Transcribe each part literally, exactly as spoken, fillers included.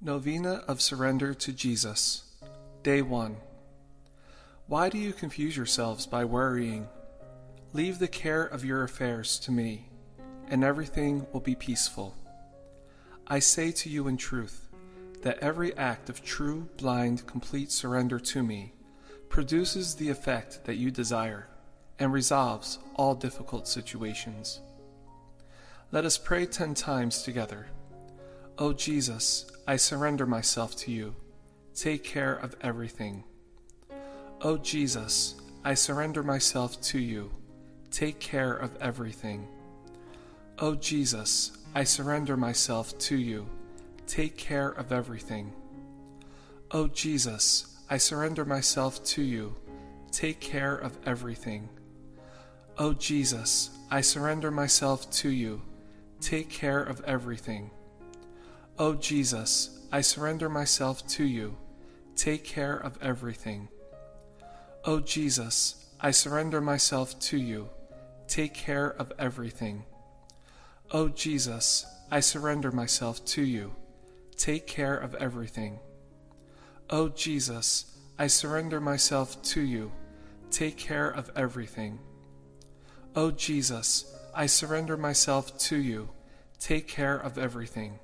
Novena of Surrender to Jesus, Day one. Why do you confuse yourselves by worrying? Leave the care of your affairs to me, and everything will be peaceful. I say to you in truth, that every act of true, blind, complete surrender to me produces the effect that you desire, and resolves all difficult situations. Let us pray ten times together. O Jesus, I surrender myself to you. Take care of everything. O Jesus, I surrender myself to you. Take care of everything. O Jesus, I surrender myself to you. Take care of everything. O Jesus, I surrender myself to you. Take care of everything. O Jesus, I surrender myself to you. Take care of everything. O Jesus, I surrender myself to you. Take care of everything. O Jesus, I surrender myself to you. Take care of everything. O Jesus, I surrender myself to you. Take care of everything. O Jesus, I surrender myself to you. Take care of everything. O Jesus, I surrender myself to you. Take care of everything.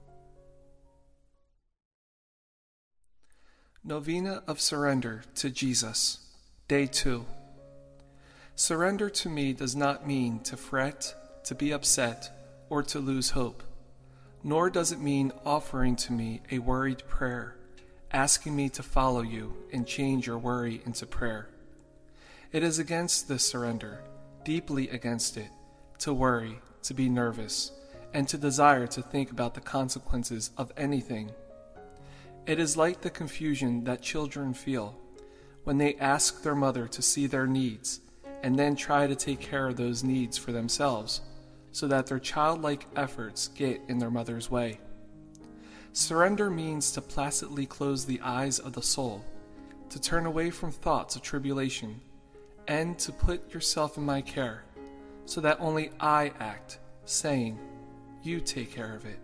Novena of Surrender to Jesus, Day two. Surrender to me does not mean to fret, to be upset, or to lose hope, nor does it mean offering to me a worried prayer, asking me to follow you and change your worry into prayer. It is against this surrender, deeply against it, to worry, to be nervous, and to desire to think about the consequences of anything. It is like the confusion that children feel when they ask their mother to see their needs and then try to take care of those needs for themselves so that their childlike efforts get in their mother's way. Surrender means to placidly close the eyes of the soul, to turn away from thoughts of tribulation, and to put yourself in my care so that only I act, saying, "You take care of it."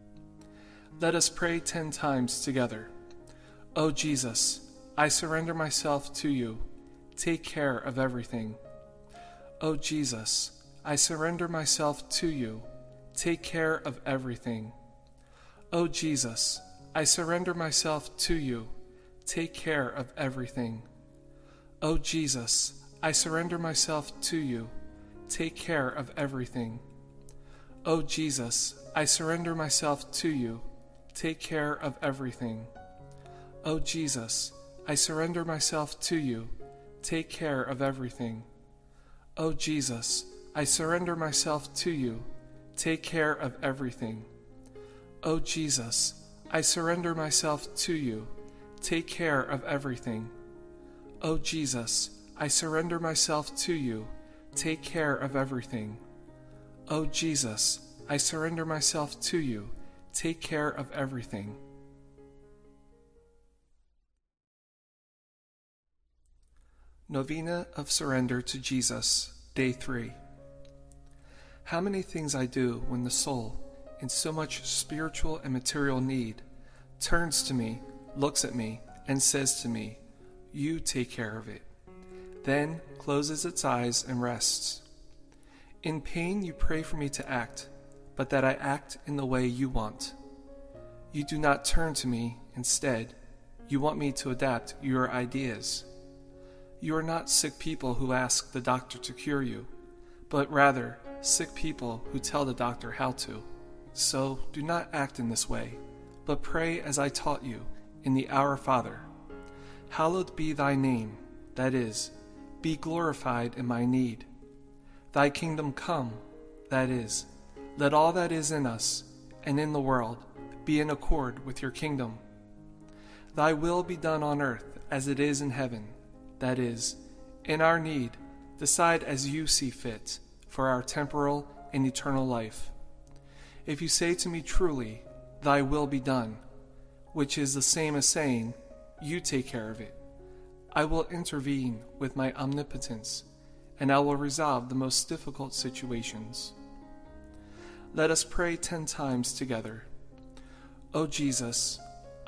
Let us pray ten times together. O Jesus, I surrender myself to you. Take care of everything. O Jesus, I surrender myself to you. Take care of everything. O Jesus, I surrender myself to you. Take care of everything. O Jesus, I surrender myself to you. Take care of everything. O Jesus, I surrender myself to you. Take care of everything. O Jesus, I surrender myself to you. Take care of everything. O Jesus, I surrender myself to you. Take care of everything. O Jesus, I surrender myself to you. Take care of everything. O Jesus, I surrender myself to you. Take care of everything. O Jesus, I surrender myself to you. Take care of everything. Novena of Surrender to Jesus, Day three. How many things I do when the soul, in so much spiritual and material need, turns to me, looks at me, and says to me, "You take care of it," then closes its eyes and rests. In pain you pray for me to act, but that I act in the way you want. You do not turn to me, instead, you want me to adapt your ideas. You are not sick people who ask the doctor to cure you, but rather sick people who tell the doctor how to. So do not act in this way, but pray as I taught you in the Our Father. Hallowed be thy name, that is, be glorified in my need. Thy kingdom come, that is, let all that is in us and in the world be in accord with your kingdom. Thy will be done on earth as it is in heaven, that is, in our need, decide as you see fit for our temporal and eternal life. If you say to me truly, "Thy will be done," which is the same as saying, "You take care of it," I will intervene with my omnipotence, and I will resolve the most difficult situations. Let us pray ten times together. O Jesus,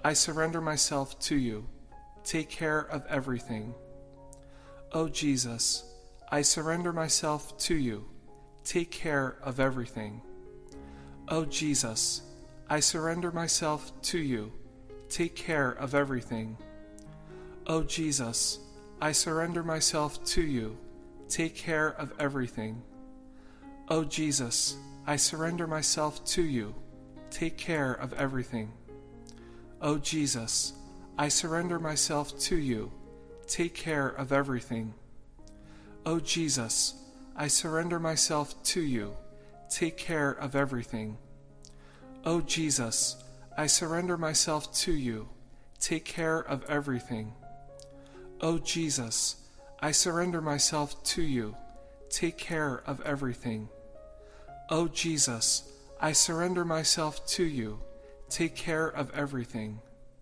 I surrender myself to you. Take care of everything. O Jesus, I surrender myself to you. Take care of everything. O Jesus, I surrender myself to you. Take care of everything. O Jesus, I surrender myself to you. Take care of everything. O Jesus, I surrender myself to you. Take care of everything. O Jesus, I surrender myself to you. Take care of everything. O Jesus, I surrender myself to you. Take care of everything. O Jesus, I surrender myself to you. Take care of everything. O Jesus, I surrender myself to you. Take care of everything. O Jesus, I surrender myself to you. Take care of everything.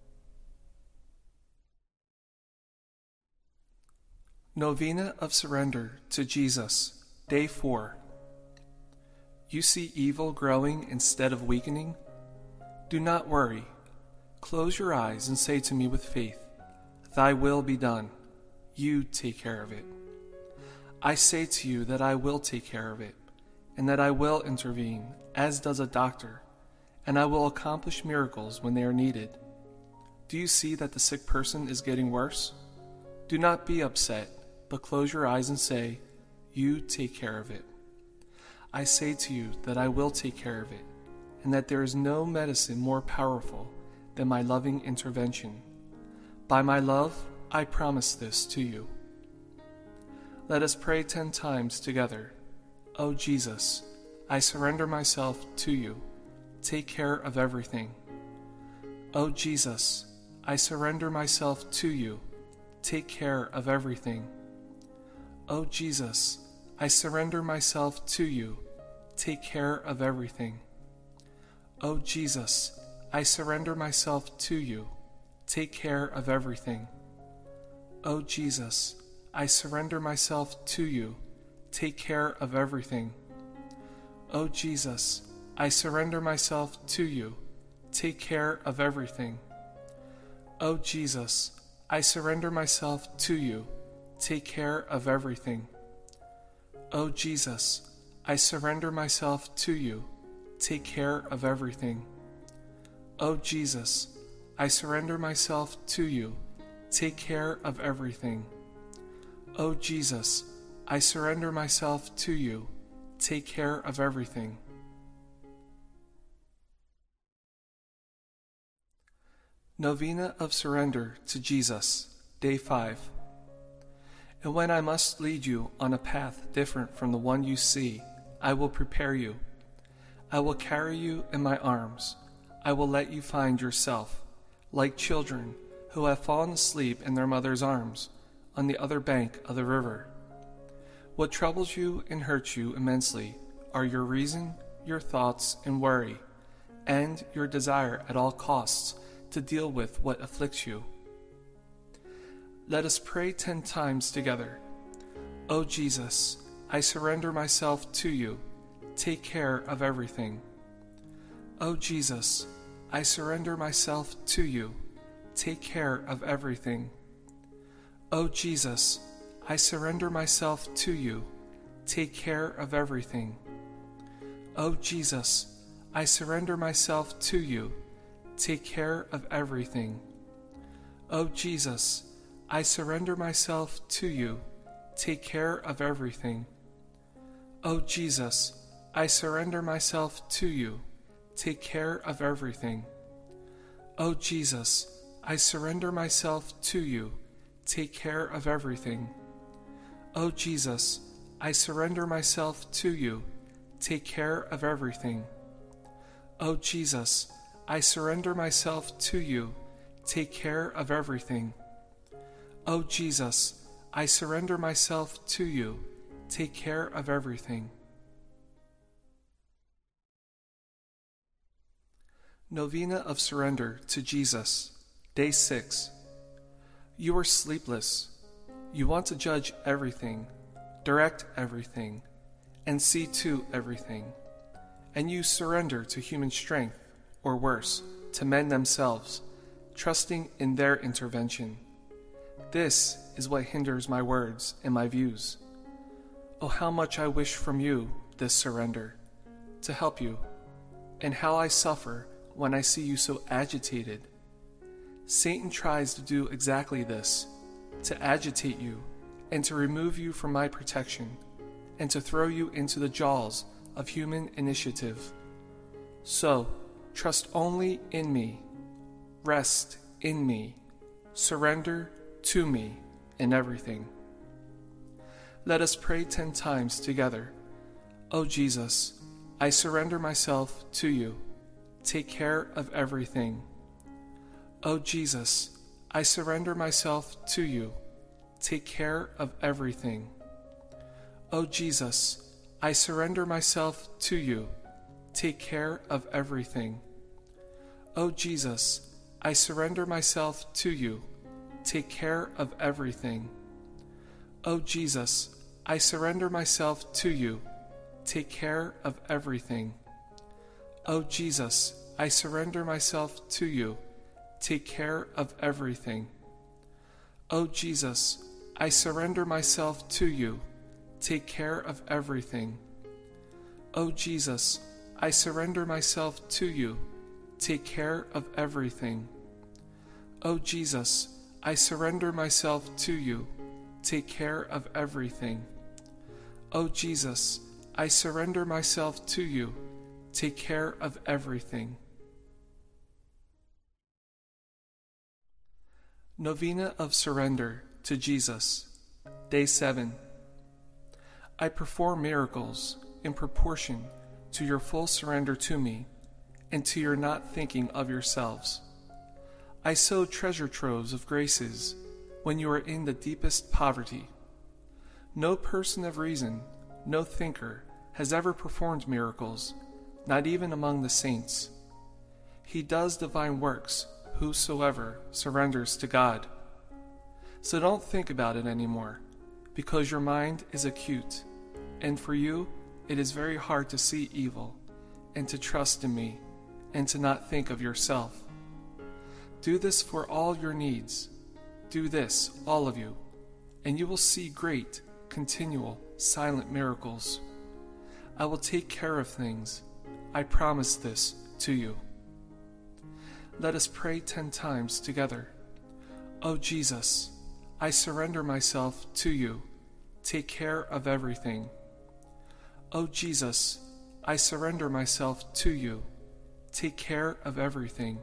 Novena of Surrender to Jesus, Day four. You see evil growing instead of weakening? Do not worry. Close your eyes and say to me with faith, Thy will be done. You take care of it. I say to you that I will take care of it, and that I will intervene, as does a doctor, and I will accomplish miracles when they are needed. Do you see that the sick person is getting worse? Do not be upset, but close your eyes and say, You take care of it. I say to you that I will take care of it, and that there is no medicine more powerful than my loving intervention. By my love, I promise this to you. Let us pray ten times together. O Jesus, I surrender myself to you. Take care of everything. O Jesus, I surrender myself to you. Take care of everything. O Jesus, I surrender myself to you. Take care of everything. O Jesus, I surrender myself to you. Take care of everything. O Jesus, I surrender myself to you. Take care of everything. O Jesus, I surrender myself to you. Take care of everything. O Jesus, I surrender myself to you. Take care of everything. O Jesus, I surrender myself to you. Take care of everything. O Jesus, I surrender myself to you. Take care of everything. O Jesus, I surrender myself to you. Take care of everything. Novena of Surrender to Jesus, Day five. And when I must lead you on a path different from the one you see, I will prepare you. I will carry you in my arms. I will let you find yourself, like children who have fallen asleep in their mother's arms on the other bank of the river. What troubles you and hurts you immensely are your reason, your thoughts and worry, and your desire at all costs to deal with what afflicts you. Let us pray ten times together. O Jesus, I surrender myself to you. Take care of everything. O Jesus, I surrender myself to you. Take care of everything. O Jesus, I surrender myself to you. Take care of everything. O Jesus, I surrender myself to you. Take care of everything. O Jesus, I surrender myself to you. Take care of everything. O Jesus, I surrender myself to you. Take care of everything. O Jesus, I surrender myself to you. Take care of everything. O Jesus, I surrender myself to you. Take care of everything. O Jesus, I surrender myself to you. Take care of everything. O Jesus, I surrender myself to you. Take care of everything. Novena of Surrender to Jesus, Day six. You are sleepless. You want to judge everything, direct everything, and see to everything. And you surrender to human strength, or worse, to men themselves, trusting in their intervention. This is what hinders my words and my views. Oh, how much I wish from you this surrender, to help you, and how I suffer when I see you so agitated. Satan tries to do exactly this, to agitate you and to remove you from my protection, and to throw you into the jaws of human initiative. So, trust only in me, rest in me, surrender to me in everything. Let us pray ten times together. O Jesus, I surrender myself to you. Take care of everything. O Jesus, I surrender myself to you. Take care of everything. O Jesus, I surrender myself to you. Take care of everything. O Jesus, I surrender myself to you. Take care of everything. O Jesus, I surrender myself to you. Take care of everything. O Jesus, I surrender myself to you. Take care of everything. O Jesus, I surrender myself to you. Take care of everything. O Jesus, I surrender myself to you. Take care of everything. O Jesus, I surrender myself to you. Take care of everything. O Jesus, I surrender myself to you. Take care of everything. Novena of Surrender to Jesus, Day seven. I perform miracles in proportion to your full surrender to me and to your not thinking of yourselves. I sow treasure troves of graces when you are in the deepest poverty. No person of reason, no thinker, has ever performed miracles, not even among the saints. He does divine works, whosoever surrenders to God. So don't think about it anymore, because your mind is acute, and for you it is very hard to see evil, and to trust in me, and to not think of yourself. Do this for all your needs. Do this, all of you, and you will see great, continual, silent miracles. I will take care of things. I promise this to you. Let us pray ten times together. O Jesus, I surrender myself to you. Take care of everything. O Jesus, I surrender myself to you. Take care of everything.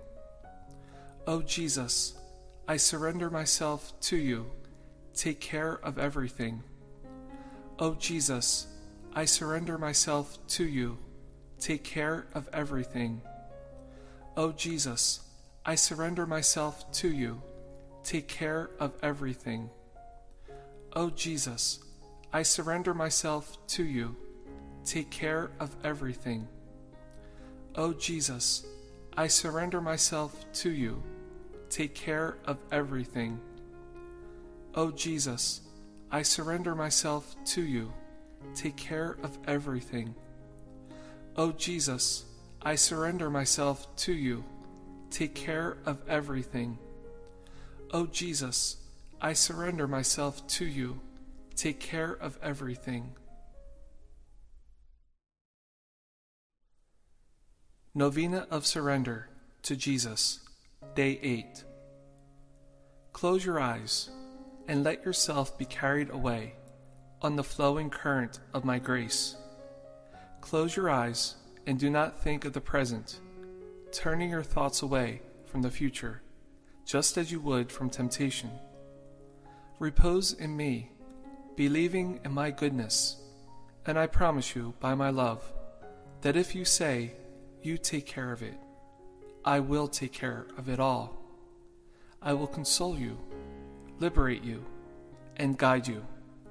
O Jesus, I surrender myself to you. Take care of everything. O Jesus, I surrender myself to you. Take care of everything. O Jesus, I surrender myself to you. Take care of everything. O Jesus, I surrender myself to you. Take care of everything. O Jesus, I surrender myself to you. Take care of everything. O Jesus, I surrender myself to you. Take care of everything. O Jesus, I surrender myself to you. Take care of everything. O Jesus, I surrender myself to you. Take care of everything. Novena of Surrender to Jesus, Day eight. Close your eyes and let yourself be carried away on the flowing current of my grace. Close your eyes and do not think of the present, turning your thoughts away from the future, just as you would from temptation. Repose in me, believing in my goodness, and I promise you by my love that if you say, you take care of it, I will take care of it all. I will console you, liberate you, and guide you.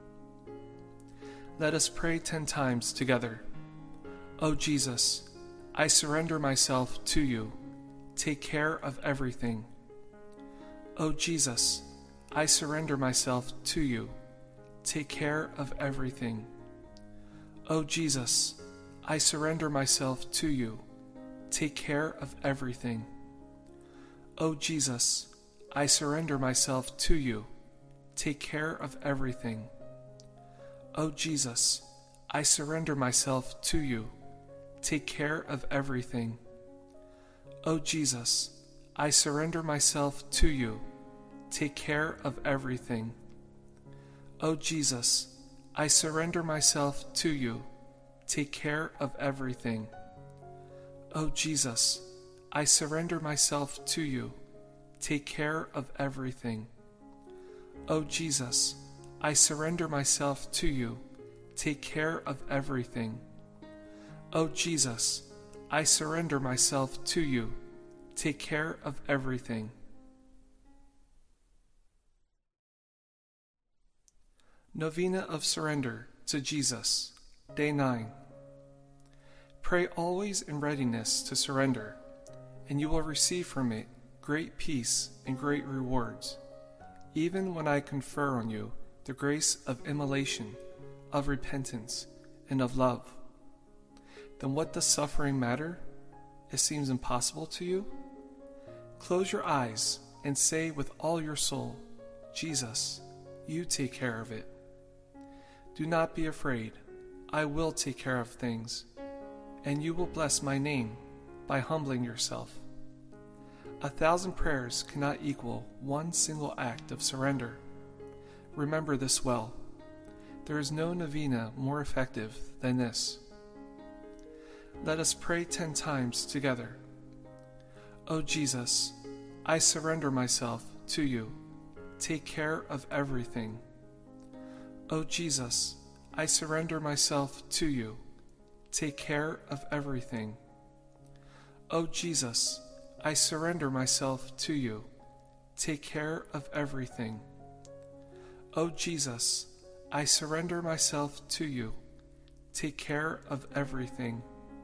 Let us pray ten times together. O Jesus, I surrender myself to you. Take care of everything. O Jesus, I surrender myself to you. Take care of everything. O Jesus, I surrender myself to you. Take care of everything. O Jesus, I surrender myself to you. Take care of everything. O Jesus, I surrender myself to you. Take care of everything. O Jesus, I surrender myself to you. Take care of everything. O Jesus, I surrender myself to you. Take care of everything. O Jesus, I surrender myself to you. Take care of everything. O Jesus, I surrender myself to you. Take care of everything. O Jesus, I surrender myself to you. Take care of everything. Novena of Surrender to Jesus, Day nine. Pray always in readiness to surrender, and you will receive from it great peace and great rewards, even when I confer on you the grace of immolation, of repentance, and of love. Then what does suffering matter? It seems impossible to you? Close your eyes and say with all your soul, Jesus, you take care of it. Do not be afraid. I will take care of things, and you will bless my name by humbling yourself. A thousand prayers cannot equal one single act of surrender. Remember this well. There is no novena more effective than this. Let us pray ten times together. O Jesus, I surrender myself to you. Take care of everything. O Jesus, I surrender myself to you. Take care of everything. O Jesus, I surrender myself to you. Take care of everything. O Jesus, I surrender myself to you. Take care of everything.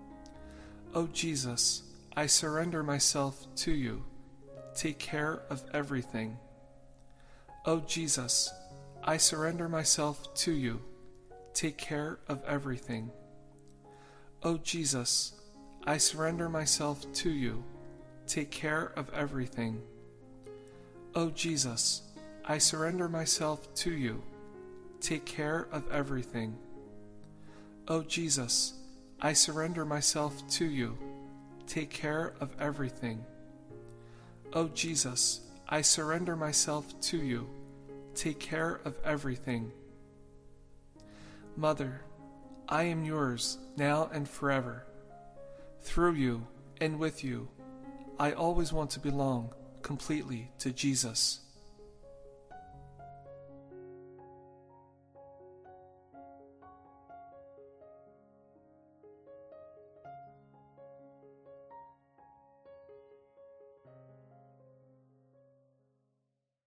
O Jesus, I surrender myself to you. Take care of everything. O Jesus, I surrender myself to you. Take care of everything. O Jesus, I surrender myself to you. Take care of everything. O Jesus, I surrender myself to you. Take care of everything. O Jesus, I surrender myself to you. Take care of everything. O Jesus, I surrender myself to you. Take care of everything. Mother, I am yours now and forever. Through you and with you, I always want to belong completely to Jesus.